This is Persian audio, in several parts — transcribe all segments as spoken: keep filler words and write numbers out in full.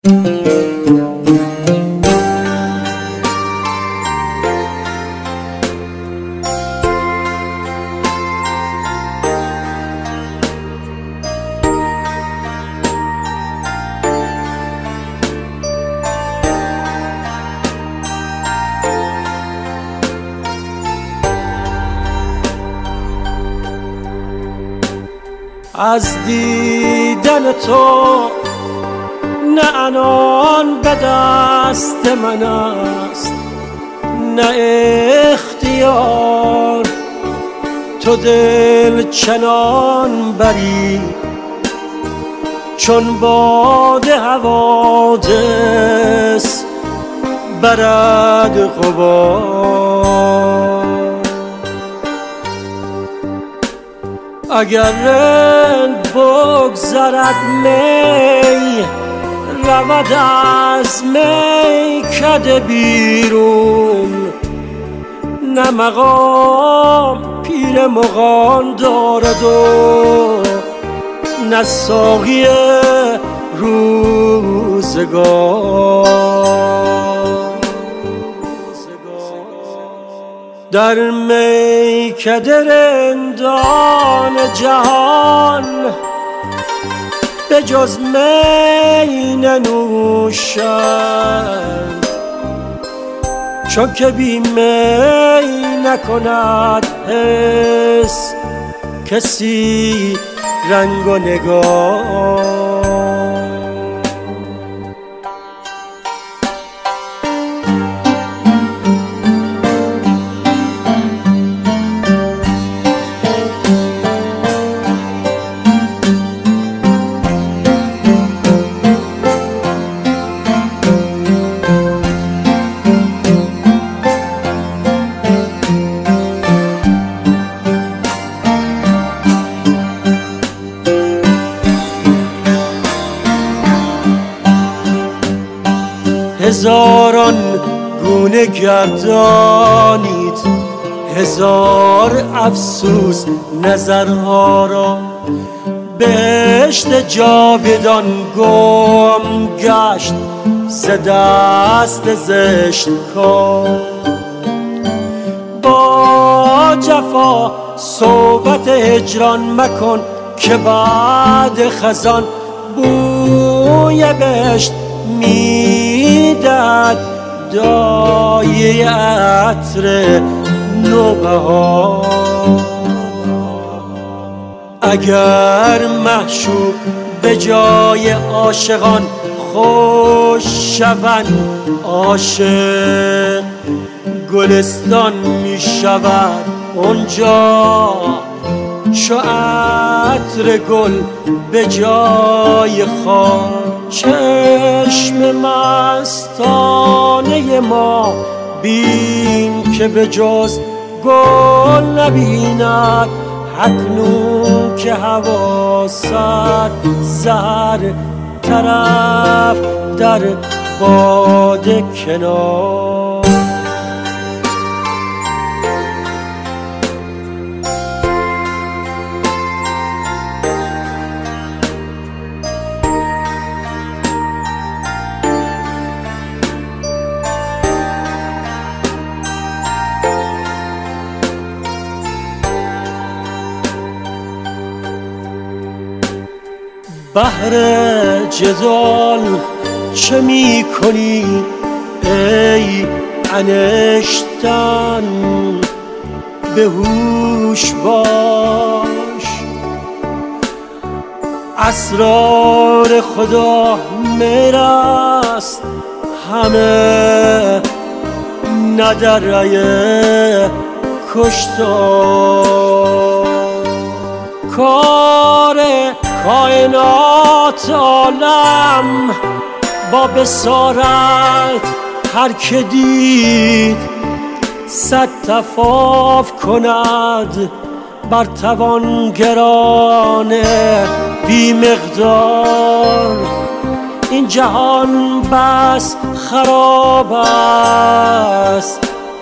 از دیدن تو نه انان به دست من است نه اختیار، تو دل چنان بری چون باد حوادث برد غبار. اگر رند بگذرد می رود از میکده بیرون، نه مقام پیر مغان دارد و نه ساقی روزگار. در میکده رندان جهان به جز می ننوشند، چون که بی می نکند حس کسی رنگ و نگار. هزاران گونه گردانید هزار افسوس نظرها را، بهشت جاودان گم گشت ز دست زشت کار. با جفا صحبت هجران مکن که بعد خزان بوی بهشت میدهد دایه عطر نوبهار. اگر معشوق به جای عاشقان خوش شوند، عاشق گلستان می شود اونجا چو عطر گل به جای خار. چشم مستانه ما بین که به جز گل نبیند، اکنون که حواست زهر طرف در باد کنار. بهر جدال چه می کنی ای انشتن؟ به هوش باش، اسرار خدا مهر است همه نه در رأی کشتار. کار کائنات عالم با بصارت هر که دید صد طواف کند بر توانگران بی مقدار. این جهان بس خراب است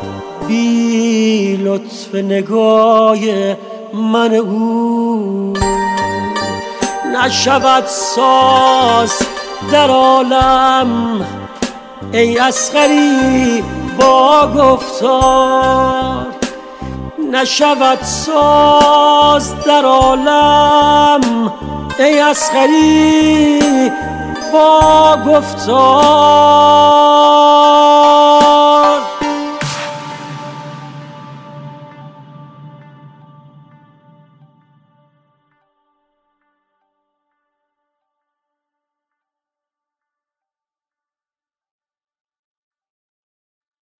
بی لطف نگاه من او، نشود ساز در عالم ای اصغری با گفتار، نشود ساز در عالم ای اصغری با گفتار.